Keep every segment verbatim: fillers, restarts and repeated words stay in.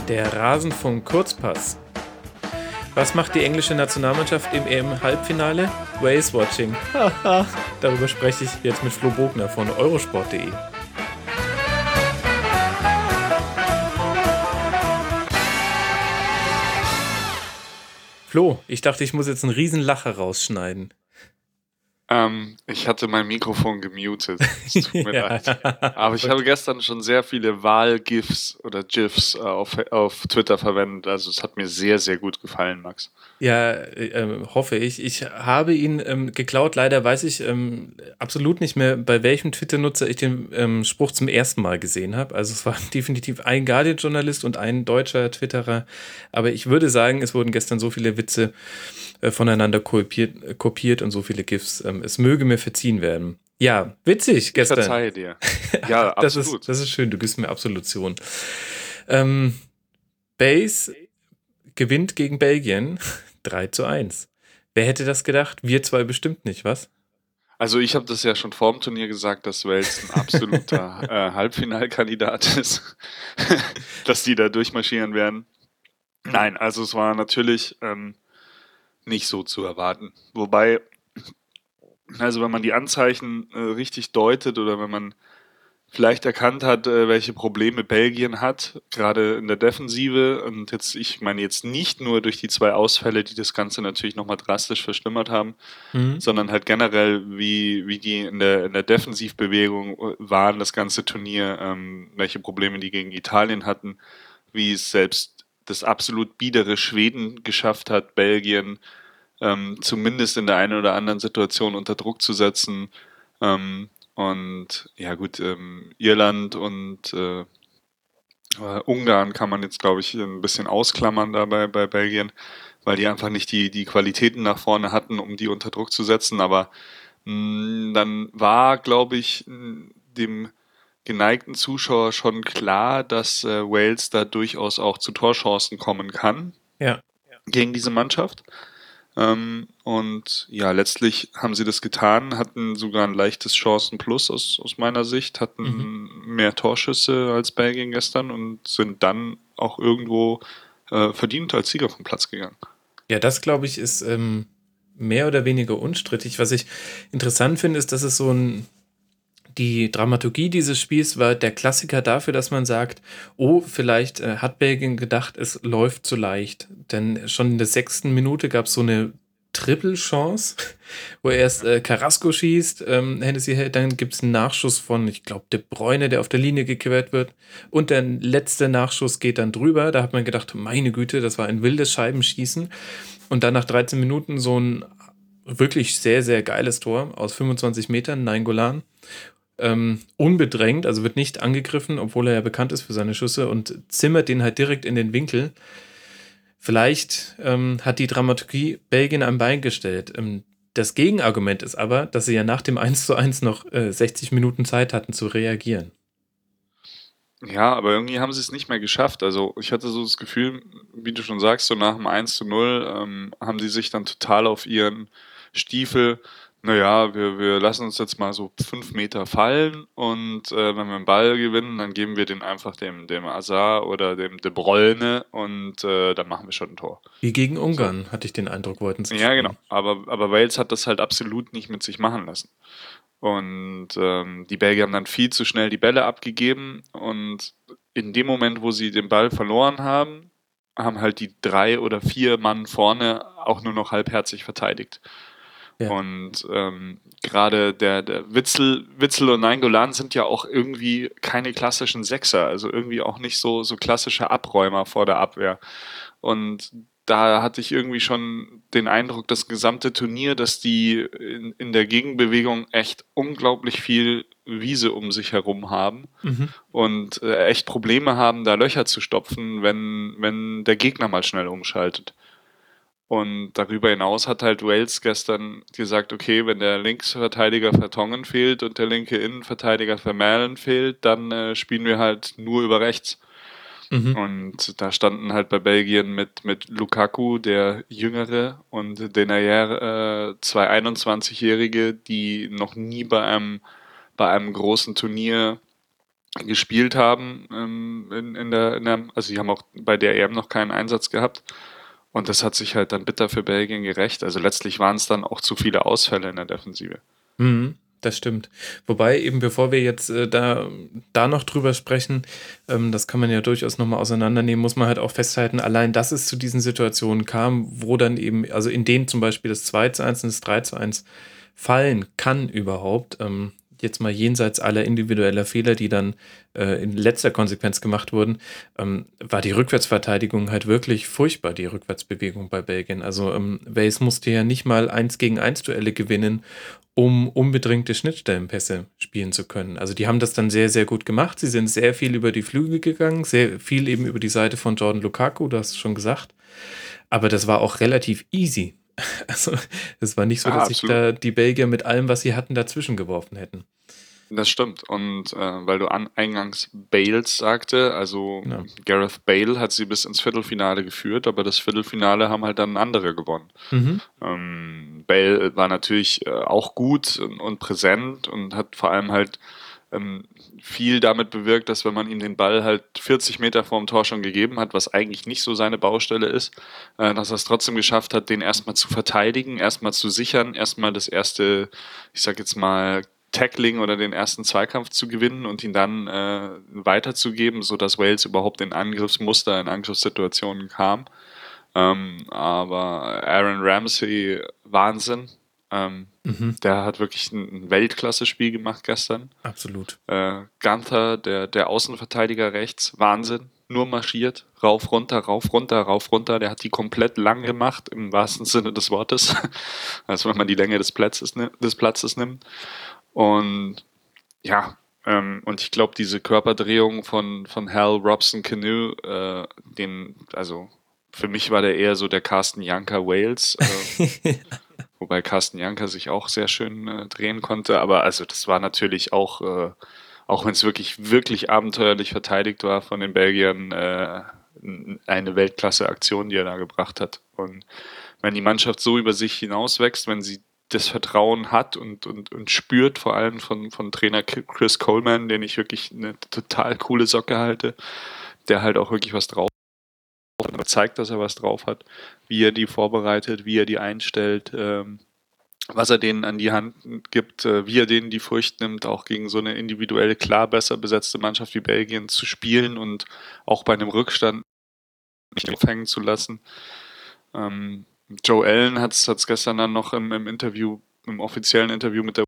Der Rasenfunk Kurzpass. Was macht die englische Nationalmannschaft im E M-Halbfinale? Wales-Watching. Haha, darüber spreche ich jetzt mit Flo Bogner von eurosport punkt de. Flo, ich dachte, ich muss jetzt einen riesen Lacher rausschneiden. Ähm, ich hatte mein Mikrofon gemutet. Es tut mir Ja. leid. Aber ich habe gestern schon sehr viele Wahl-GIFs oder GIFs äh, auf, auf Twitter verwendet. Also es hat mir sehr, sehr gut gefallen, Max. Ja, äh, ähm, hoffe ich. Ich habe ihn ähm, geklaut. Leider weiß ich ähm, absolut nicht mehr, bei welchem Twitter-Nutzer ich den ähm, Spruch zum ersten Mal gesehen habe. Also es war definitiv ein Guardian-Journalist und ein deutscher Twitterer. Aber ich würde sagen, es wurden gestern so viele Witze äh, voneinander kopiert, äh, kopiert und so viele GIFs. Ähm, es möge mir verziehen werden. Ja, witzig Ich gestern. verzeihe dir. Ja, das absolut. Ist, das ist schön, du gibst mir Absolution. Ähm, Base gewinnt gegen Belgien drei zu eins. Wer hätte das gedacht? Wir zwei bestimmt nicht, was? Also ich habe das ja schon vor dem Turnier gesagt, dass Wales ein absoluter äh, Halbfinalkandidat ist, dass die da durchmarschieren werden. Nein, also es war natürlich ähm, nicht so zu erwarten. Wobei, also wenn man die Anzeichen äh, richtig deutet oder wenn man vielleicht erkannt hat, äh, welche Probleme Belgien hat, gerade in der Defensive. Und jetzt, ich meine jetzt nicht nur durch die zwei Ausfälle, die das Ganze natürlich nochmal drastisch verschlimmert haben, Mhm. sondern halt generell, wie, wie die in der, in der Defensivbewegung waren, das ganze Turnier, ähm, welche Probleme die gegen Italien hatten, wie es selbst das absolut biedere Schweden geschafft hat, Belgien ähm, zumindest in der einen oder anderen Situation unter Druck zu setzen. Ähm, und ja gut, ähm, Irland und äh, äh, Ungarn kann man jetzt, glaube ich, ein bisschen ausklammern dabei bei Belgien, weil die einfach nicht die, die Qualitäten nach vorne hatten, um die unter Druck zu setzen. Aber mh, dann war, glaube ich, mh, dem geneigten Zuschauer schon klar, dass äh, Wales da durchaus auch zu Torchancen kommen kann Ja. gegen diese Mannschaft. Ähm, und ja, letztlich haben sie das getan, hatten sogar ein leichtes Chancen-Plus aus, aus meiner Sicht, hatten Mhm. mehr Torschüsse als Belgien gestern und sind dann auch irgendwo äh, verdient als Sieger vom Platz gegangen. Ja, das glaube ich ist ähm, mehr oder weniger unstrittig. Was ich interessant finde, ist, dass es so ein die Dramaturgie dieses Spiels war der Klassiker dafür, dass man sagt, oh, vielleicht äh, hat Belgien gedacht, es läuft zu leicht. Denn schon in der sechsten Minute gab es so eine Triple-Chance, wo erst äh, Carrasco schießt, ähm, Hennessy hält, dann gibt es einen Nachschuss von, ich glaube, De Bruyne, der auf der Linie gequert wird. Und der letzte Nachschuss geht dann drüber. Da hat man gedacht, meine Güte, das war ein wildes Scheibenschießen. Und dann nach dreizehn Minuten so ein wirklich sehr, sehr geiles Tor aus fünfundzwanzig Metern, Nainggolan. Ähm, unbedrängt, also wird nicht angegriffen, obwohl er ja bekannt ist für seine Schüsse und zimmert den halt direkt in den Winkel. Vielleicht ähm, hat die Dramaturgie Belgien am Bein gestellt. Ähm, das Gegenargument ist aber, dass sie ja nach dem eins zu eins noch äh, sechzig Minuten Zeit hatten zu reagieren. Ja, aber irgendwie haben sie es nicht mehr geschafft. Also ich hatte so das Gefühl, wie du schon sagst, so nach dem eins zu null ähm, haben sie sich dann total auf ihren Stiefel, naja, wir, wir lassen uns jetzt mal so fünf Meter fallen und äh, wenn wir einen Ball gewinnen, dann geben wir den einfach dem, dem Hazard oder dem De Bruyne und äh, dann machen wir schon ein Tor. Wie gegen So. Ungarn, hatte ich den Eindruck, wollten sie Ja, genau. spielen. Aber, aber Wales hat das halt absolut nicht mit sich machen lassen. Und ähm, die Belgier haben dann viel zu schnell die Bälle abgegeben und in dem Moment, wo sie den Ball verloren haben, haben halt die drei oder vier Mann vorne auch nur noch halbherzig verteidigt. Ja. Und ähm, gerade der, der Witzel, Witzel und Nainggolan sind ja auch irgendwie keine klassischen Sechser, also irgendwie auch nicht so, so klassische Abräumer vor der Abwehr. Und da hatte ich irgendwie schon den Eindruck, das gesamte Turnier, dass die in, in der Gegenbewegung echt unglaublich viel Wiese um sich herum haben Mhm. und äh, echt Probleme haben, da Löcher zu stopfen, wenn, wenn der Gegner mal schnell umschaltet. Und darüber hinaus hat halt Wales gestern gesagt, okay, wenn der Linksverteidiger Vertongen fehlt und der linke Innenverteidiger Vermaelen fehlt, dann äh, spielen wir halt nur über rechts. Mhm. Und da standen halt bei Belgien mit, mit Lukaku, der Jüngere, und Denayer, äh, zwei einundzwanzig-Jährige, die noch nie bei einem, bei einem großen Turnier gespielt haben ähm, in, in, der, in der, also sie haben auch bei der E M noch keinen Einsatz gehabt und das hat sich halt dann bitter für Belgien gerecht. Also letztlich waren es dann auch zu viele Ausfälle in der Defensive. Mhm, das stimmt. Wobei, eben bevor wir jetzt äh, da, da noch drüber sprechen, ähm, das kann man ja durchaus nochmal auseinandernehmen, muss man halt auch festhalten, allein, dass es zu diesen Situationen kam, wo dann eben, also in denen zum Beispiel das zwei zu eins und das drei zu eins fallen kann überhaupt, ähm, jetzt mal jenseits aller individueller Fehler, die dann äh, in letzter Konsequenz gemacht wurden, ähm, war die Rückwärtsverteidigung halt wirklich furchtbar, die Rückwärtsbewegung bei Belgien. Also ähm, Wales musste ja nicht mal eins gegen eins Duelle gewinnen, um unbedingte Schnittstellenpässe spielen zu können. Also die haben das dann sehr, sehr gut gemacht. Sie sind sehr viel über die Flügel gegangen, sehr viel eben über die Seite von Jordan Lukaku, du hast es schon gesagt. Aber das war auch relativ easy. Also es war nicht so, Ah, dass sich absolut. da die Belgier mit allem, was sie hatten, dazwischen geworfen hätten. Das stimmt. Und äh, weil du an, eingangs Bales sagte, also Genau. Gareth Bale hat sie bis ins Viertelfinale geführt, aber das Viertelfinale haben halt dann andere gewonnen. Mhm. Ähm, Bale war natürlich äh, auch gut und, und präsent und hat vor allem halt ähm, viel damit bewirkt, dass wenn man ihm den Ball halt vierzig Meter vorm Tor schon gegeben hat, was eigentlich nicht so seine Baustelle ist, äh, dass er es trotzdem geschafft hat, den erstmal zu verteidigen, erstmal zu sichern, erstmal das erste, ich sag jetzt mal, Tackling oder den ersten Zweikampf zu gewinnen und ihn dann äh, weiterzugeben, sodass Wales überhaupt in Angriffsmuster, in Angriffssituationen kam. Ähm, aber Aaron Ramsey, Wahnsinn. Ähm, Mhm. Der hat wirklich ein, ein Weltklasse-Spiel gemacht gestern. Absolut. Äh, Gunther, der, der Außenverteidiger rechts, Wahnsinn. Nur marschiert, rauf, runter, rauf, runter, rauf, runter. Der hat die komplett lang gemacht, im wahrsten Sinne des Wortes. Also wenn man die Länge des Platzes, des Platzes nimmt. Und ja, ähm, und ich glaube, diese Körperdrehung von, von Hal Robson Canoe, äh, den, also für mich war der eher so der Carsten Janka Wales, äh, wobei Carsten Janka sich auch sehr schön äh, drehen konnte. Aber also das war natürlich auch, äh, auch wenn es wirklich, wirklich abenteuerlich verteidigt war von den Belgiern, äh, eine Weltklasse-Aktion, die er da gebracht hat. Und wenn die Mannschaft so über sich hinauswächst, wenn sie das Vertrauen hat und, und, und spürt, vor allem von, von Trainer Chris Coleman, den ich wirklich eine total coole Socke halte, der halt auch wirklich was drauf hat, zeigt, dass er was drauf hat, wie er die vorbereitet, wie er die einstellt, ähm, was er denen an die Hand gibt, äh, wie er denen die Furcht nimmt, auch gegen so eine individuell klar besser besetzte Mannschaft wie Belgien zu spielen und auch bei einem Rückstand nicht aufhängen zu lassen. Ähm, Joe Allen hat es gestern dann noch im, im Interview, im offiziellen Interview mit der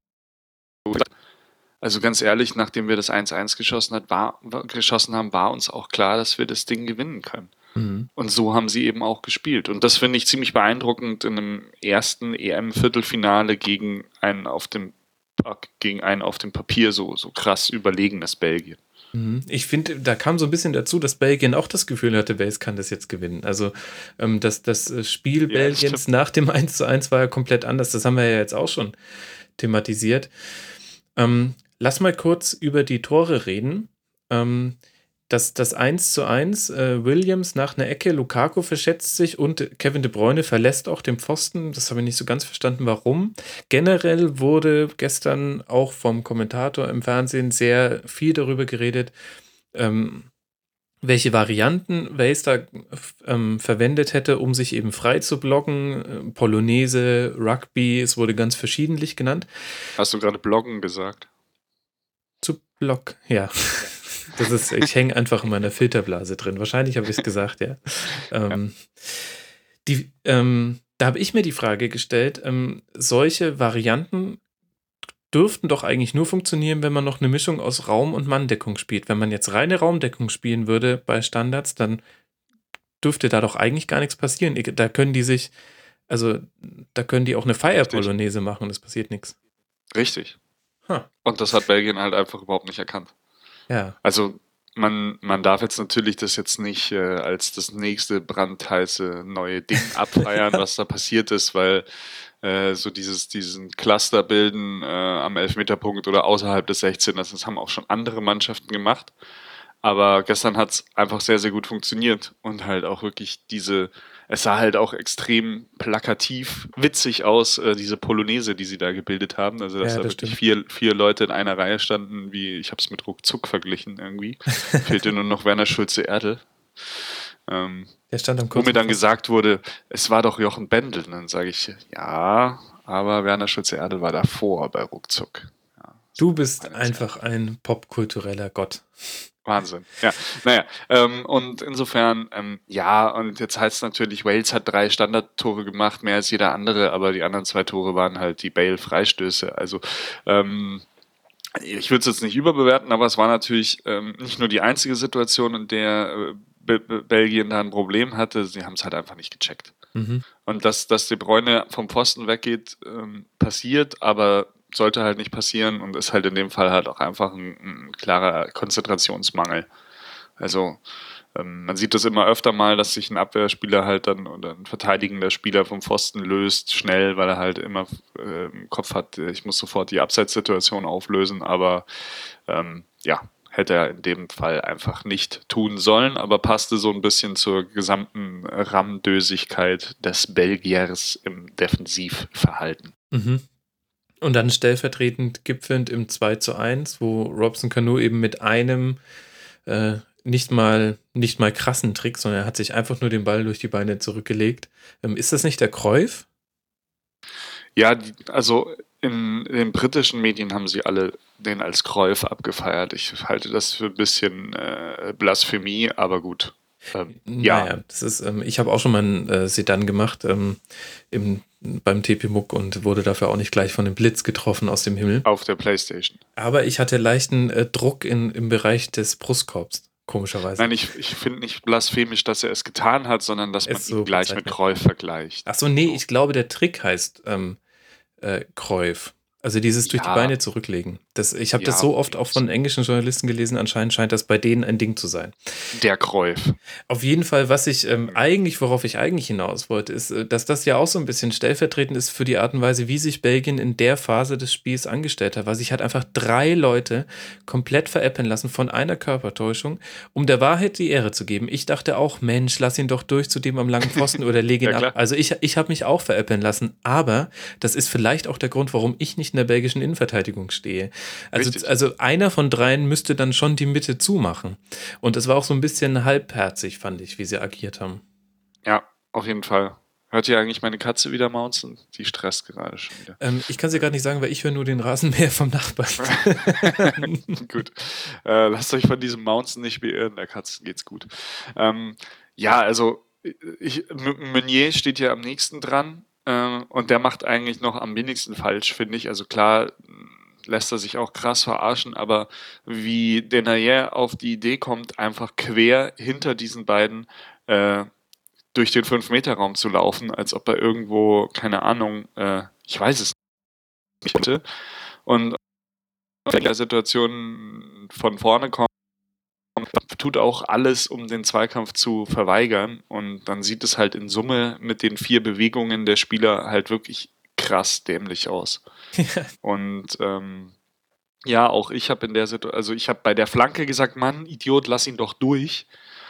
Also ganz ehrlich, nachdem wir das eins eins geschossen, hat, war, geschossen haben, war uns auch klar, dass wir das Ding gewinnen können. Mhm. Und so haben sie eben auch gespielt. Und das finde ich ziemlich beeindruckend in einem ersten E M-Viertelfinale gegen einen auf dem gegen einen auf dem Papier so, so krass überlegenes Belgien. Mhm. Ich finde, da kam so ein bisschen dazu, dass Belgien auch das Gefühl hatte, Wales kann das jetzt gewinnen. Also ähm, das, das Spiel Ja, das Belgiens stimmt. nach dem eins zu eins war ja komplett anders. Das haben wir ja jetzt auch schon thematisiert. Ähm, lass mal kurz über die Tore reden. Ähm, das, das eins zu eins, äh, Williams nach einer Ecke, Lukaku verschätzt sich und Kevin De Bruyne verlässt auch den Pfosten. Das habe ich nicht so ganz verstanden, warum. Generell wurde gestern auch vom Kommentator im Fernsehen sehr viel darüber geredet, ähm, welche Varianten Wales da ähm, verwendet hätte, um sich eben frei zu blocken. Polonaise, Rugby, es wurde ganz verschiedentlich genannt. Hast du gerade Bloggen gesagt? Zu Block, ja. Das ist, ich hänge einfach in meiner Filterblase drin. Wahrscheinlich habe ich es gesagt, ja. Ähm, die, ähm, da habe ich mir die Frage gestellt, ähm, solche Varianten dürften doch eigentlich nur funktionieren, wenn man noch eine Mischung aus Raum- und Manndeckung spielt. Wenn man jetzt reine Raumdeckung spielen würde bei Standards, dann dürfte da doch eigentlich gar nichts passieren. Da können die sich, also da können die auch eine Richtig. Fire-Polonaise machen, das passiert nichts. Richtig. Huh. Und das hat Belgien halt einfach überhaupt nicht erkannt. Ja. Also man, man darf jetzt natürlich das jetzt nicht äh, als das nächste brandheiße neue Ding abfeiern, was da passiert ist, weil äh, so dieses, diesen Cluster bilden äh, am Elfmeterpunkt oder außerhalb des sechzehners, das haben auch schon andere Mannschaften gemacht. Aber gestern hat es einfach sehr, sehr gut funktioniert und halt auch wirklich diese es sah halt auch extrem plakativ witzig aus, äh, diese Polonaise, die sie da gebildet haben. Also, dass Ja, da das wirklich stimmt. vier, vier Leute in einer Reihe standen, wie ich habe es mit Ruckzuck verglichen irgendwie. Fehlte nur noch Werner Schulze-Erdl. Ähm, Der stand am wo mir kurzen dann Pfosten. gesagt wurde, es war doch Jochen Bendel. Und dann sage ich, ja, aber Werner Schulze-Erdl war davor bei Ruckzuck. Ja, Du so bist meine Zeit. einfach ein popkultureller Gott. Wahnsinn. Ja, naja, ähm, und insofern, ähm, ja, und jetzt heißt es natürlich, Wales hat drei Standardtore gemacht, mehr als jeder andere, aber die anderen zwei Tore waren halt die Bale-Freistöße. Also, ähm, ich würde es jetzt nicht überbewerten, aber es war natürlich ähm, nicht nur die einzige Situation, in der äh, Be Be Belgien da ein Problem hatte, sie haben es halt einfach nicht gecheckt. Mhm. Und dass, dass De Bruyne vom Pfosten weggeht, ähm, passiert, aber sollte halt nicht passieren und ist halt in dem Fall halt auch einfach ein, ein klarer Konzentrationsmangel. Also ähm, man sieht das immer öfter mal, dass sich ein Abwehrspieler halt dann oder ein verteidigender Spieler vom Pfosten löst, schnell, weil er halt immer äh, im Kopf hat, ich muss sofort die Abseitssituation auflösen, aber ähm, ja, hätte er in dem Fall einfach nicht tun sollen, aber passte so ein bisschen zur gesamten Ramdösigkeit des Belgiers im Defensivverhalten. Mhm. Und dann stellvertretend gipfelnd im zwei zu eins, wo Robson Canu eben mit einem äh, nicht mal nicht mal krassen Trick, sondern er hat sich einfach nur den Ball durch die Beine zurückgelegt. Ähm, ist das nicht der Cruyff? Ja, die, also in den britischen Medien haben sie alle den als Cruyff abgefeiert. Ich halte das für ein bisschen äh, Blasphemie, aber gut. Ähm, ja, Naja, das ist, ähm, ich habe auch schon mal einen äh, Sedan gemacht ähm, im, beim T P Muck und wurde dafür auch nicht gleich von dem Blitz getroffen aus dem Himmel. auf der PlayStation. Aber ich hatte leichten äh, Druck in, im Bereich des Brustkorbs, komischerweise. Nein, ich, ich finde nicht blasphemisch, dass er es getan hat, sondern dass man Es ihn so gleich mit bezeichnet. Cruyff vergleicht. Ach so, nee, So. ich glaube, der Trick heißt ähm, äh, Cruyff. Also dieses durch die Ja, Beine zurücklegen. Das, ich habe das ja, so oft auch von englischen Journalisten gelesen, anscheinend scheint das bei denen ein Ding zu sein. der Cruyff. Auf jeden Fall, was ich ähm, eigentlich, worauf ich eigentlich hinaus wollte, ist, äh, dass das ja auch so ein bisschen stellvertretend ist für die Art und Weise, wie sich Belgien in der Phase des Spiels angestellt hat, weil sich hat einfach drei Leute komplett veräppeln lassen von einer Körpertäuschung, um der Wahrheit die Ehre zu geben. Ich dachte auch, Mensch, lass ihn doch durch zu dem am langen Pfosten oder leg ihn Ja, ab. klar. Also ich, ich habe mich auch veräppeln lassen, aber das ist vielleicht auch der Grund, warum ich nicht in der belgischen Innenverteidigung stehe. Also, Richtig. also einer von dreien müsste dann schon die Mitte zumachen. Und es war auch so ein bisschen halbherzig, fand ich, wie sie agiert haben. Ja, auf jeden Fall. Hört ihr eigentlich meine Katze wieder mauzen? Die stresst gerade schon wieder. Ähm, ich kann es dir gar nicht sagen, weil ich höre nur den Rasenmäher vom Nachbarn. Gut. Äh, lasst euch von diesem Mountain nicht beirren, der Katze geht's gut. Ähm, ja, also ich, M- Meunier steht ja am nächsten dran äh, und der macht eigentlich noch am wenigsten falsch, finde ich. Also klar lässt er sich auch krass verarschen, aber wie Denayer auf die Idee kommt, einfach quer hinter diesen beiden äh, durch den fünf Meter Raum zu laufen, als ob er irgendwo, keine Ahnung, äh, ich weiß es nicht hätte. Und in der Situation von vorne kommt, tut auch alles, um den Zweikampf zu verweigern. Und dann sieht es halt in Summe mit den vier Bewegungen der Spieler halt wirklich krass dämlich aus. Und ähm, ja, auch ich habe in der Situation, also ich habe bei der Flanke gesagt, Mann, Idiot, lass ihn doch durch.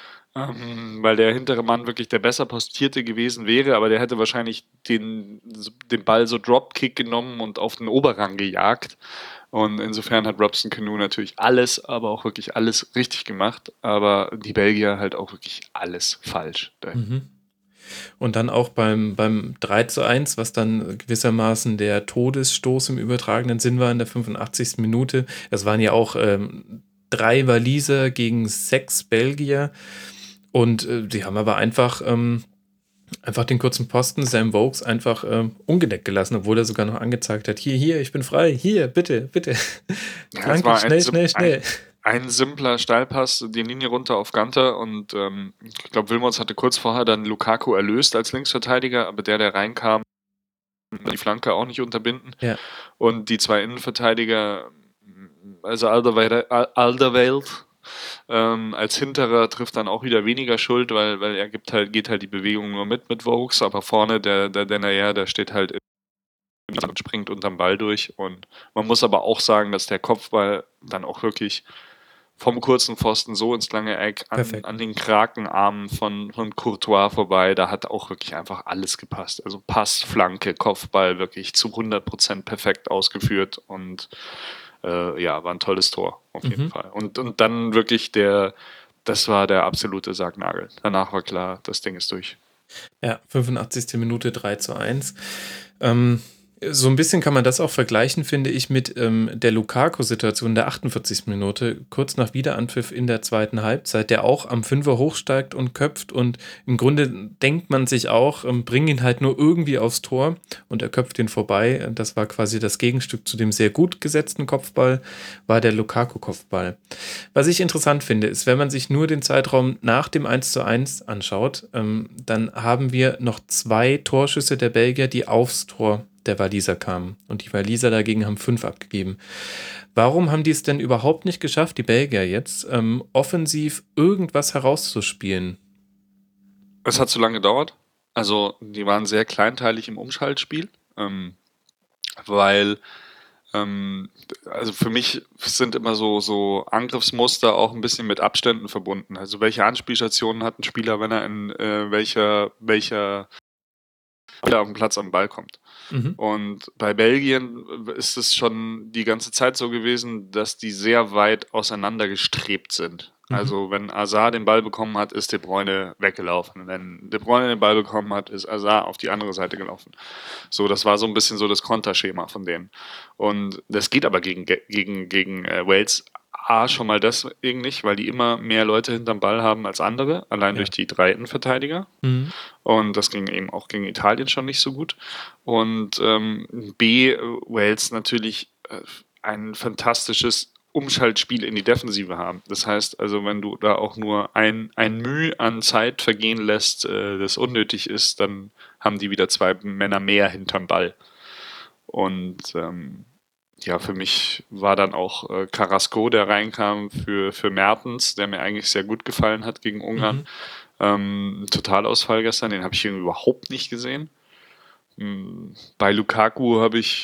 Ähm, weil der hintere Mann wirklich der besser postierte gewesen wäre, aber der hätte wahrscheinlich den, den Ball so Dropkick genommen und auf den Oberrang gejagt. Und insofern hat Robson Canu natürlich alles, aber auch wirklich alles richtig gemacht, aber die Belgier halt auch wirklich alles falsch. Mhm. Und dann auch beim, beim drei zu eins, was dann gewissermaßen der Todesstoß im übertragenen Sinn war in der fünfundachtzigsten Minute. Es waren ja auch ähm, drei Waliser gegen sechs Belgier. Und äh, die haben aber einfach, ähm, einfach den kurzen Posten Sam Vokes einfach ähm, ungedeckt gelassen, obwohl er sogar noch angezeigt hat, hier, hier, ich bin frei, hier, bitte, bitte. Ja, es Flanke, war ein, schnell, sim- schnell, schnell. ein, ein simpler Steilpass, die Linie runter auf Ganter und ähm, ich glaube, Wilmots hatte kurz vorher dann Lukaku erlöst als Linksverteidiger, aber der, der reinkam, die Flanke auch nicht unterbinden. Ja. Und die zwei Innenverteidiger, also Alderweireld, Alderweireld ähm, als Hinterer trifft dann auch wieder weniger Schuld, weil, weil er gibt halt, geht halt die Bewegung nur mit mit Vokes, aber vorne der, der Denayer, der steht halt und springt unterm Ball durch. Und man muss aber auch sagen, dass der Kopfball dann auch wirklich vom kurzen Pfosten so ins lange Eck an, an den Krakenarmen von, von Courtois vorbei. Da hat auch wirklich einfach alles gepasst. Also Pass, Flanke, Kopfball wirklich zu hundert Prozent perfekt ausgeführt und äh, ja, war ein tolles Tor auf jeden mhm. Fall. Und, und dann wirklich der, das war der absolute Sargnagel. Danach war klar, das Ding ist durch. Ja, fünfundachtzigste Minute drei zu eins. Ähm, so ein bisschen kann man das auch vergleichen, finde ich, mit ähm, der Lukaku-Situation der achtundvierzigsten Minute, kurz nach Wiederanpfiff in der zweiten Halbzeit, der auch am Fünfer hochsteigt und köpft und im Grunde denkt man sich auch, ähm, bring ihn halt nur irgendwie aufs Tor und er köpft ihn vorbei. Das war quasi das Gegenstück zu dem sehr gut gesetzten Kopfball, war der Lukaku-Kopfball. Was ich interessant finde, ist, wenn man sich nur den Zeitraum nach dem eins zu eins anschaut, ähm, dann haben wir noch zwei Torschüsse der Belgier, die aufs Tor der Waliser kamen. Und die Waliser dagegen haben fünf abgegeben. Warum haben die es denn überhaupt nicht geschafft, die Belgier jetzt, ähm, offensiv irgendwas herauszuspielen? Es hat zu lange gedauert. Also die waren sehr kleinteilig im Umschaltspiel, ähm, weil ähm, also für mich sind immer so, so Angriffsmuster auch ein bisschen mit Abständen verbunden. Also welche Anspielstationen hat ein Spieler, wenn er in äh, welcher, welcher auf dem Platz am Ball kommt. Mhm. Und bei Belgien ist es schon die ganze Zeit so gewesen, dass die sehr weit auseinander gestrebt sind. Mhm. Also wenn Hazard den Ball bekommen hat, ist De Bruyne weggelaufen. Wenn De Bruyne den Ball bekommen hat, ist Hazard auf die andere Seite gelaufen. So, das war so ein bisschen so das Konterschema von denen. Und das geht aber gegen, gegen, gegen äh, Wales A, schon mal deswegen nicht, weil die immer mehr Leute hinterm Ball haben als andere, allein ja. durch die drei Innenverteidiger. Mhm. Und das ging eben auch gegen Italien schon nicht so gut. Und ähm, B, Wales natürlich äh, ein fantastisches Umschaltspiel in die Defensive haben. Das heißt also, wenn du da auch nur ein, ein Mühe an Zeit vergehen lässt, äh, das unnötig ist, dann haben die wieder zwei Männer mehr hinterm Ball. Und ähm, ja, für mich war dann auch äh, Carrasco, der reinkam für, für Mertens, der mir eigentlich sehr gut gefallen hat gegen Ungarn. Mhm. Ähm, Totalausfall gestern, den habe ich irgendwie überhaupt nicht gesehen. Ähm, bei Lukaku habe ich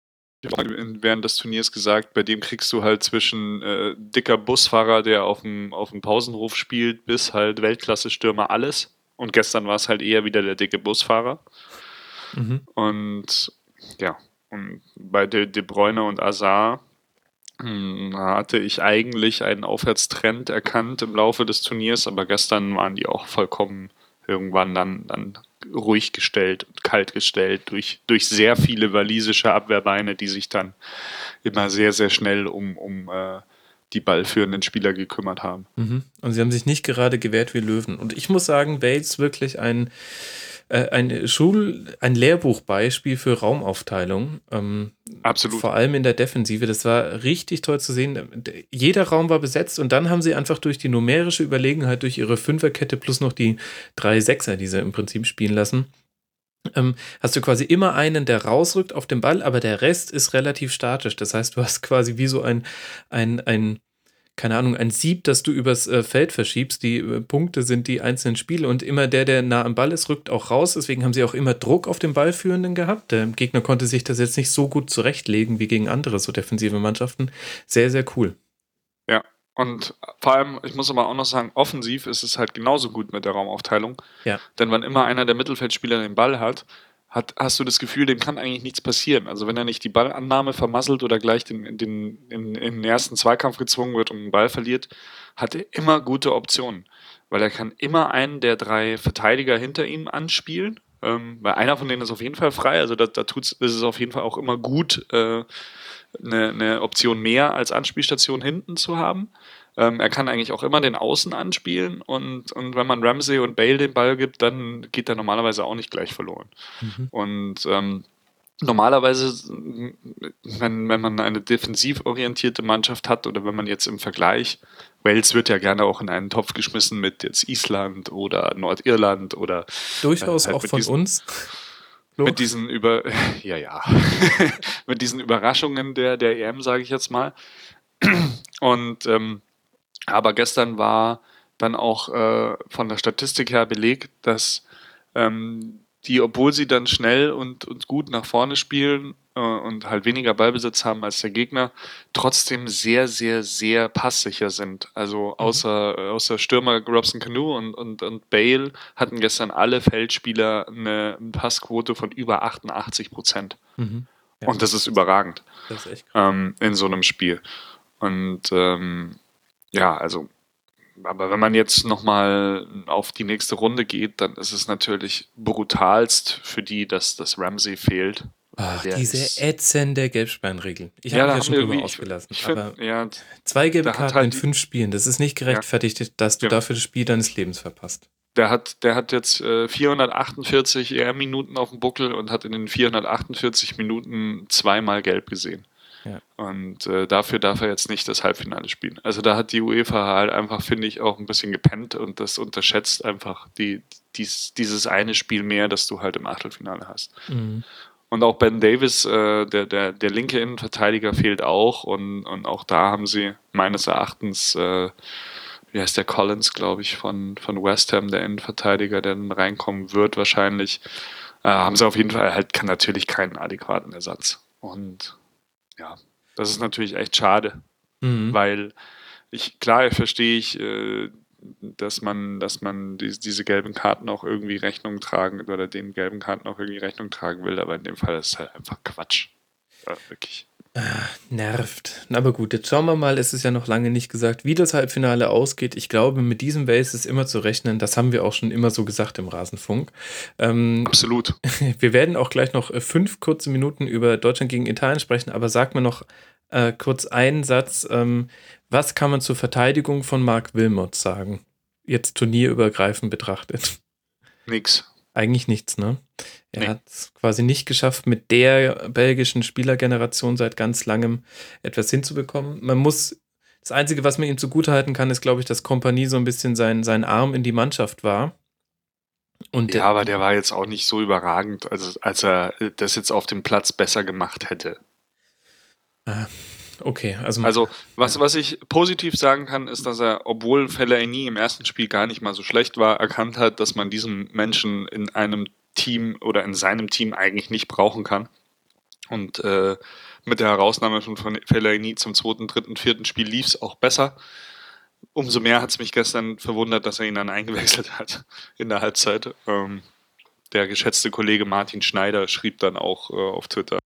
während des Turniers gesagt, bei dem kriegst du halt zwischen äh, dicker Busfahrer, der auf dem, auf dem Pausenhof spielt, bis halt Weltklasse-Stürmer alles. Und gestern war es halt eher wieder der dicke Busfahrer. Mhm. Und ja, und bei De, De Bruyne und Hazard hm, hatte ich eigentlich einen Aufwärtstrend erkannt im Laufe des Turniers, aber gestern waren die auch vollkommen irgendwann dann, dann ruhig gestellt und kalt gestellt durch, durch sehr viele walisische Abwehrbeine, die sich dann immer sehr, sehr schnell um, um äh, die ballführenden Spieler gekümmert haben. Mhm. Und sie haben sich nicht gerade gewehrt wie Löwen. Und ich muss sagen, Wales wirklich ein Ein Schul-, ein Lehrbuchbeispiel für Raumaufteilung. Ähm, Absolut. Vor allem in der Defensive. Das war richtig toll zu sehen. Jeder Raum war besetzt und dann haben sie einfach durch die numerische Überlegenheit, durch ihre Fünferkette plus noch die drei Sechser, die sie im Prinzip spielen lassen, ähm, hast du quasi immer einen, der rausrückt auf den Ball, aber der Rest ist relativ statisch. Das heißt, du hast quasi wie so ein, ein, ein keine Ahnung, ein Sieb, das du übers äh, Feld verschiebst. Die äh, Punkte sind die einzelnen Spiele und immer der, der nah am Ball ist, rückt auch raus. Deswegen haben sie auch immer Druck auf den Ballführenden gehabt. Der Gegner konnte sich das jetzt nicht so gut zurechtlegen wie gegen andere so defensive Mannschaften. Sehr, sehr cool. Ja, und vor allem, ich muss aber auch noch sagen, offensiv ist es halt genauso gut mit der Raumaufteilung. Ja. Denn wann immer einer der Mittelfeldspieler den Ball hat, Hat, hast du das Gefühl, dem kann eigentlich nichts passieren. Also wenn er nicht die Ballannahme vermasselt oder gleich den, den, in, in den ersten Zweikampf gezwungen wird und den Ball verliert, hat er immer gute Optionen. Weil er kann immer einen der drei Verteidiger hinter ihm anspielen, ähm, weil einer von denen ist auf jeden Fall frei. Also da, da tut's, ist es auf jeden Fall auch immer gut, äh, eine, eine Option mehr als Anspielstation hinten zu haben. Ähm, er kann eigentlich auch immer den Außen anspielen und, und wenn man Ramsey und Bale den Ball gibt, dann geht er normalerweise auch nicht gleich verloren. Mhm. Und ähm, normalerweise, wenn, wenn man eine defensiv orientierte Mannschaft hat oder wenn man jetzt im Vergleich, Wales wird ja gerne auch in einen Topf geschmissen mit jetzt Island oder Nordirland oder durchaus äh, halt auch von diesen, uns. Mit diesen über ja ja mit diesen Überraschungen der, der E M, sage ich jetzt mal. Und ähm, aber gestern war dann auch äh, von der Statistik her belegt, dass ähm, die, obwohl sie dann schnell und, und gut nach vorne spielen, äh, und halt weniger Ballbesitz haben als der Gegner, trotzdem sehr, sehr, sehr passsicher sind. Also außer, mhm. außer Stürmer Robson Kanu und, und, und Bale hatten gestern alle Feldspieler eine Passquote von über achtundachtzig Prozent. Mhm. Ja. Und das ist überragend. Das ist echt krass. Ähm, in so einem Spiel. Und ähm, ja, also aber wenn man jetzt nochmal auf die nächste Runde geht, dann ist es natürlich brutalst für die, dass das Ramsey fehlt. Ach, diese ätzende Gelbsperrenregel. Ich Ja, habe da mich ja haben schon wir drüber irgendwie- ausgelassen. ich aber find, ja, zwei gelbe da hat Karten halt in die- fünf Spielen, das ist nicht gerechtfertigt, dass du Ja. dafür das Spiel deines Lebens verpasst. Der hat, der hat jetzt äh, vierhundertachtundvierzig E R-Minuten auf dem Buckel und hat in den vierhundertachtundvierzig Minuten zweimal gelb gesehen. Ja. Und äh, dafür darf er jetzt nicht das Halbfinale spielen. Also da hat die UEFA halt einfach, finde ich, auch ein bisschen gepennt und das unterschätzt einfach die, dies, dieses eine Spiel mehr, das du halt im Achtelfinale hast. Mhm. Und auch Ben Davis, äh, der, der, der linke Innenverteidiger, fehlt auch. Und, und auch da haben sie meines Erachtens, äh, wie heißt der, Collins, glaube ich, von, von West Ham, der Innenverteidiger, der dann reinkommen wird wahrscheinlich, äh, haben sie auf jeden Fall halt kann, natürlich keinen adäquaten Ersatz. Und ja, das ist natürlich echt schade, Mhm. weil ich, klar verstehe ich, äh, dass man, dass man die, diese gelben Karten auch irgendwie Rechnung tragen oder den gelben Karten auch irgendwie Rechnung tragen will, aber in dem Fall ist es halt einfach Quatsch. Ja, wirklich. Ah, nervt. Aber gut, jetzt schauen wir mal, es ist ja noch lange nicht gesagt, wie das Halbfinale ausgeht. Ich glaube, mit diesem Base ist immer zu rechnen. Das haben wir auch schon immer so gesagt im Rasenfunk. Ähm, Absolut. Wir werden auch gleich noch äh, fünf kurze Minuten über Deutschland gegen Italien sprechen, aber sag mir noch äh, kurz einen Satz. Ähm, was kann man zur Verteidigung von Marc Wilmot sagen? Jetzt turnierübergreifend betrachtet. Nix. Eigentlich nichts, ne? Er Nee. hat es quasi nicht geschafft, mit der belgischen Spielergeneration seit ganz langem etwas hinzubekommen. Man muss, das Einzige, was man ihm zugutehalten kann, ist, glaube ich, dass Kompanie so ein bisschen sein, sein Arm in die Mannschaft war. Und Ja, aber der war jetzt auch nicht so überragend, also als er das jetzt auf dem Platz besser gemacht hätte. Ah, okay, also, Also, was, ja. was ich positiv sagen kann, ist, dass er, obwohl Fellaini im ersten Spiel gar nicht mal so schlecht war, erkannt hat, dass man diesen Menschen in einem Team oder in seinem Team eigentlich nicht brauchen kann. Und äh, mit der Herausnahme von Fellaini zum zweiten, dritten, vierten Spiel lief es auch besser. Umso mehr hat es mich gestern verwundert, dass er ihn dann eingewechselt hat in der Halbzeit. Ähm, der geschätzte Kollege Martin Schneider schrieb dann auch äh, auf Twitter.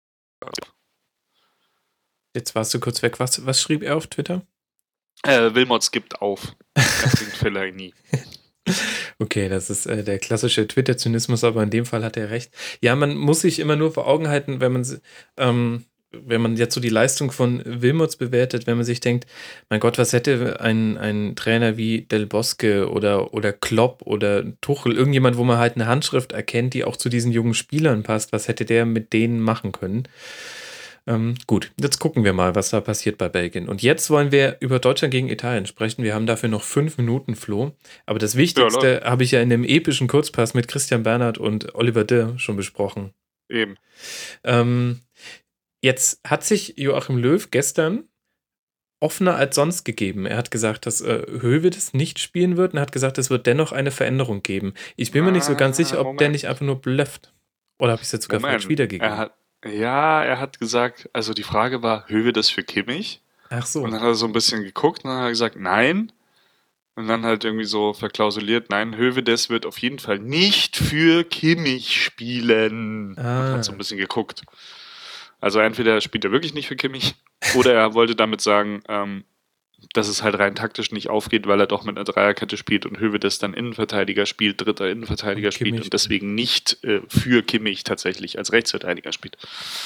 Jetzt warst du kurz weg. Was, was schrieb er auf Twitter? Äh, Wilmots gibt auf. Er bringt Fellaini. Okay, das ist äh, der klassische Twitter-Zynismus, aber in dem Fall hat er recht. Ja, man muss sich immer nur vor Augen halten, wenn man ähm, wenn man jetzt so die Leistung von Wilmots bewertet, wenn man sich denkt, mein Gott, was hätte ein, ein Trainer wie Del Bosque oder, oder Klopp oder Tuchel, irgendjemand, wo man halt eine Handschrift erkennt, die auch zu diesen jungen Spielern passt, was hätte der mit denen machen können? Ähm, gut, jetzt gucken wir mal, was da passiert bei Belgien. Und jetzt wollen wir über Deutschland gegen Italien sprechen. Wir haben dafür noch fünf Minuten, Flo. Aber das Wichtigste Ja, habe ich ja in dem epischen Kurzpass mit Christian Bernhard und Oliver Dirr schon besprochen. Eben. Ähm, jetzt hat sich Joachim Löw gestern offener als sonst gegeben. Er hat gesagt, dass äh, Höwedes nicht spielen wird und hat gesagt, es wird dennoch eine Veränderung geben. Ich bin ah, mir nicht so ganz sicher, ob Moment. der nicht einfach nur blufft. Oder habe ich es jetzt sogar Moment. falsch wiedergegeben? Er hat, ja, er hat gesagt, also die Frage war, Höwedes für Kimmich? Ach so. Und dann hat er so ein bisschen geguckt und dann hat er gesagt, nein. Und dann halt irgendwie so verklausuliert, nein, Höwedes wird auf jeden Fall nicht für Kimmich spielen. Ah. Und hat so ein bisschen geguckt. Also entweder spielt er wirklich nicht für Kimmich oder er wollte damit sagen, ähm, dass es halt rein taktisch nicht aufgeht, weil er doch mit einer Dreierkette spielt und Höwedes dann Innenverteidiger spielt, dritter Innenverteidiger und spielt und deswegen nicht äh, für Kimmich tatsächlich als Rechtsverteidiger spielt.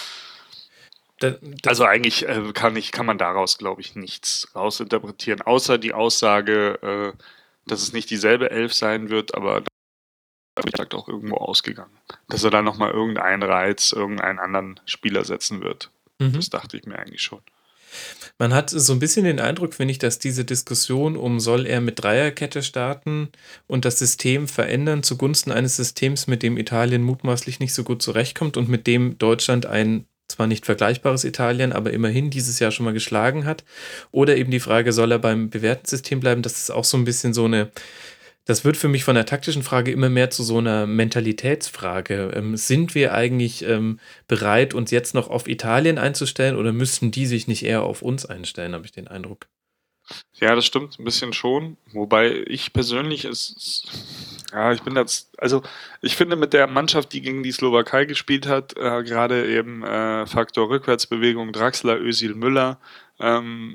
Da, also eigentlich äh, kann, ich, kann man daraus, glaube ich, nichts rausinterpretieren, außer die Aussage, äh, dass es nicht dieselbe Elf sein wird, aber da bin ich auch irgendwo ausgegangen. Dass er dann nochmal irgendeinen Reiz, irgendeinen anderen Spieler setzen wird. Mhm. Das dachte ich mir eigentlich schon. Man hat so ein bisschen den Eindruck, finde ich, dass diese Diskussion um, soll er mit Dreierkette starten und das System verändern zugunsten eines Systems, mit dem Italien mutmaßlich nicht so gut zurechtkommt und mit dem Deutschland ein zwar nicht vergleichbares Italien, aber immerhin dieses Jahr schon mal geschlagen hat. Oder eben die Frage, soll er beim bewährten System bleiben? Das ist auch so ein bisschen so eine Das wird für mich von der taktischen Frage immer mehr zu so einer Mentalitätsfrage. Ähm, sind wir eigentlich ähm, bereit, uns jetzt noch auf Italien einzustellen oder müssten die sich nicht eher auf uns einstellen, habe ich den Eindruck. Ja, das stimmt ein bisschen schon. Wobei ich persönlich ist, ja, ich bin jetzt, also ich finde mit der Mannschaft, die gegen die Slowakei gespielt hat, äh, gerade eben äh, Faktor Rückwärtsbewegung, Draxler, Özil, Müller, ähm,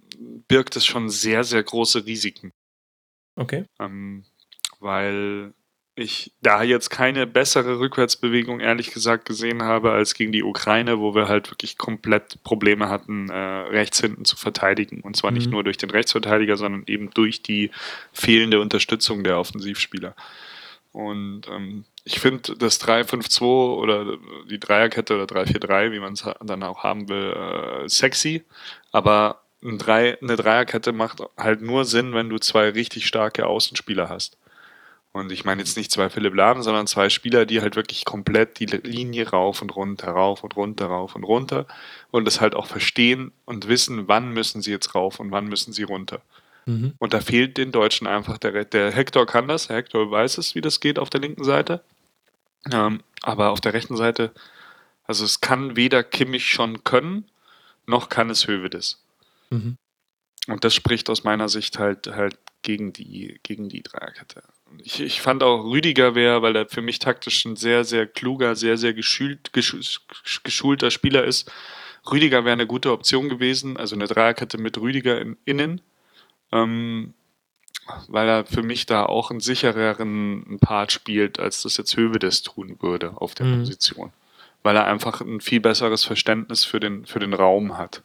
birgt es schon sehr, sehr große Risiken. Okay. Ähm, weil ich da jetzt keine bessere Rückwärtsbewegung ehrlich gesagt gesehen habe als gegen die Ukraine, wo wir halt wirklich komplett Probleme hatten, äh, rechts hinten zu verteidigen. Und zwar nicht Mhm. nur durch den Rechtsverteidiger, sondern eben durch die fehlende Unterstützung der Offensivspieler. Und ähm, ich finde das drei fünf zwei oder die Dreierkette oder drei vier drei, wie man es dann auch haben will, äh, sexy. Aber ein Drei, eine Dreierkette macht halt nur Sinn, wenn du zwei richtig starke Außenspieler hast. Und ich meine jetzt nicht zwei Philipp Lahm, sondern zwei Spieler, die halt wirklich komplett die Linie rauf und runter, rauf und runter, rauf und runter und das halt auch verstehen und wissen, wann müssen sie jetzt rauf und wann müssen sie runter. Mhm. Und da fehlt den Deutschen einfach der, der Hector kann das, der Hector weiß es, wie das geht auf der linken Seite. Ähm, aber auf der rechten Seite, also es kann weder Kimmich schon können, noch kann es Hövedes. Mhm. Und das spricht aus meiner Sicht halt halt gegen die, gegen die Dreierkette. Ich, ich fand auch Rüdiger wäre, weil er für mich taktisch ein sehr, sehr kluger, sehr, sehr geschult, geschu- geschulter Spieler ist. Rüdiger wäre eine gute Option gewesen, also eine Dreierkette mit Rüdiger in, innen, ähm, weil er für mich da auch einen sichereren Part spielt, als das jetzt Hövedes tun würde auf der Mhm. Position. Weil er einfach ein viel besseres Verständnis für den, für den Raum hat,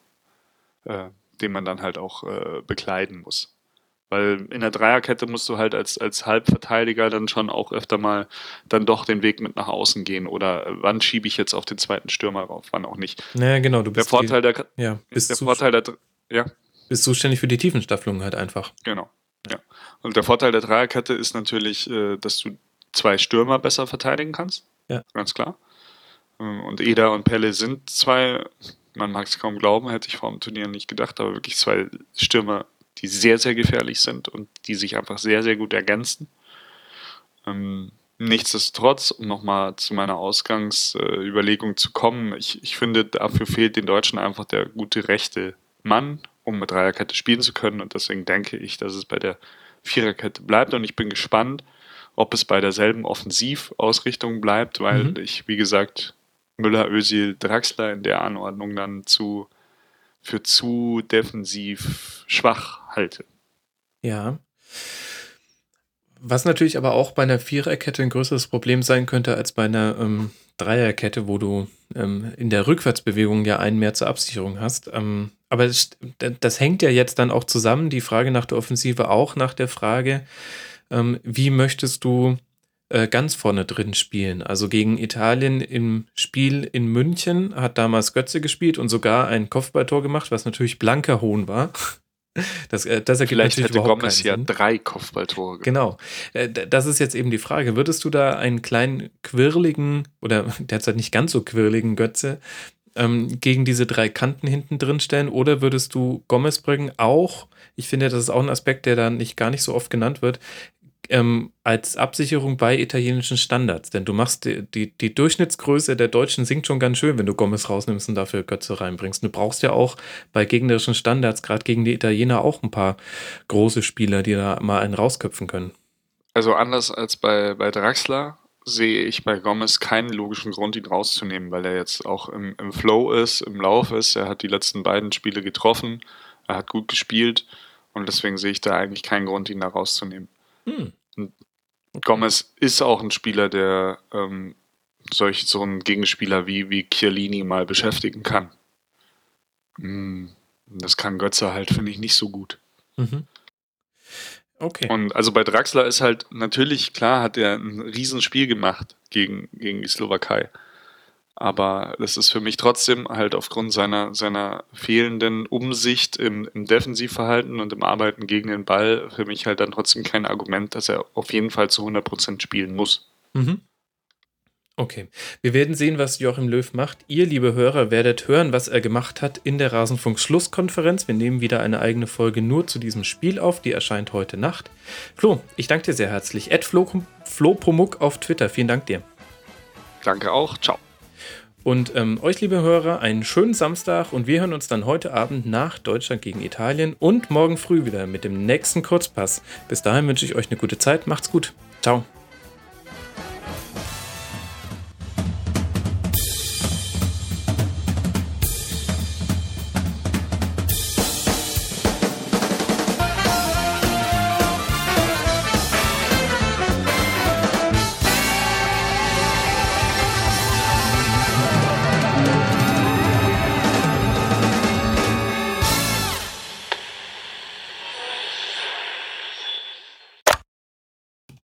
äh, den man dann halt auch äh, bekleiden muss. Weil in der Dreierkette musst du halt als, als Halbverteidiger dann schon auch öfter mal dann doch den Weg mit nach außen gehen. Oder äh, wann schiebe ich jetzt auf den zweiten Stürmer rauf, wann auch nicht. Naja, genau, du Der bist die, Vorteil der, ja, bist, der zu, Vorteil der, ja, bist zuständig für die Tiefenstaffelung halt einfach. genau. Ja. Und der Vorteil der Dreierkette ist natürlich, äh, dass du zwei Stürmer besser verteidigen kannst. Ja. Ganz klar. Ähm, Und Eder und Pelle sind zwei, man mag es kaum glauben, hätte ich vor dem Turnier nicht gedacht, aber wirklich zwei Stürmer, die sehr, sehr gefährlich sind und die sich einfach sehr, sehr gut ergänzen. Ähm, nichtsdestotrotz, um nochmal zu meiner Ausgangsüberlegung äh, zu kommen, ich, ich finde, dafür fehlt den Deutschen einfach der gute rechte Mann, um mit Dreierkette spielen zu können. Und deswegen denke ich, dass es bei der Viererkette bleibt. Und ich bin gespannt, ob es bei derselben Offensivausrichtung bleibt, weil Mhm. ich, wie gesagt, Müller, Özil, Draxler in der Anordnung dann zu für zu defensiv schwach halte. Ja. Was natürlich aber auch bei einer Viererkette ein größeres Problem sein könnte als bei einer ähm, Dreierkette, wo du ähm, in der Rückwärtsbewegung ja einen mehr zur Absicherung hast. Ähm, aber das, das hängt ja jetzt dann auch zusammen, die Frage nach der Offensive auch nach der Frage, ähm, wie möchtest du äh, ganz vorne drin spielen? Also gegen Italien im Spiel in München hat damals Götze gespielt und sogar ein Kopfballtor gemacht, was natürlich blanker Hohn war. Das, äh, das ergibt Vielleicht natürlich hätte überhaupt Gomez keinen ja Sinn. drei Kopfballtore gemacht. Genau. Äh, d- Das ist jetzt eben die Frage. Würdest du da einen kleinen quirligen oder derzeit nicht ganz so quirligen Götze ähm, gegen diese drei Kanten hinten drin stellen oder würdest du Gomez bringen auch, ich finde, das ist auch ein Aspekt, der da nicht gar nicht so oft genannt wird, ähm, als Absicherung bei italienischen Standards. Denn du machst die, die, die Durchschnittsgröße der Deutschen sinkt schon ganz schön, wenn du Gomez rausnimmst und dafür Götze reinbringst. Du brauchst ja auch bei gegnerischen Standards, gerade gegen die Italiener, auch ein paar große Spieler, die da mal einen rausköpfen können. Also anders als bei, bei Draxler sehe ich bei Gomez keinen logischen Grund, ihn rauszunehmen, weil er jetzt auch im, im Flow ist, im Lauf ist. Er hat die letzten beiden Spiele getroffen, er hat gut gespielt und deswegen sehe ich da eigentlich keinen Grund, ihn da rauszunehmen. Hm. Und Gomez ist auch ein Spieler, der ähm, solch so einen Gegenspieler wie, wie Chiellini mal beschäftigen kann. Mm, Das kann Götze halt, finde ich, nicht so gut. Mhm. Okay. Und also bei Draxler ist halt natürlich, klar, hat er ein Riesenspiel gemacht gegen, gegen die Slowakei. Aber das ist für mich trotzdem halt aufgrund seiner, seiner fehlenden Umsicht im, im Defensivverhalten und im Arbeiten gegen den Ball für mich halt dann trotzdem kein Argument, dass er auf jeden Fall zu hundert Prozent spielen muss. Mhm. Okay, wir werden sehen, was Joachim Löw macht. Ihr, liebe Hörer, werdet hören, was er gemacht hat in der Rasenfunk-Schlusskonferenz. Wir nehmen wieder eine eigene Folge nur zu diesem Spiel auf. Die erscheint heute Nacht. Flo, ich danke dir sehr herzlich. Ed Flo, Flo Pomuk auf Twitter. Vielen Dank dir. Danke auch. Ciao. Und ähm, euch, liebe Hörer, einen schönen Samstag und wir hören uns dann heute Abend nach Deutschland gegen Italien und morgen früh wieder mit dem nächsten Kurzpass. Bis dahin wünsche ich euch eine gute Zeit. Macht's gut. Ciao.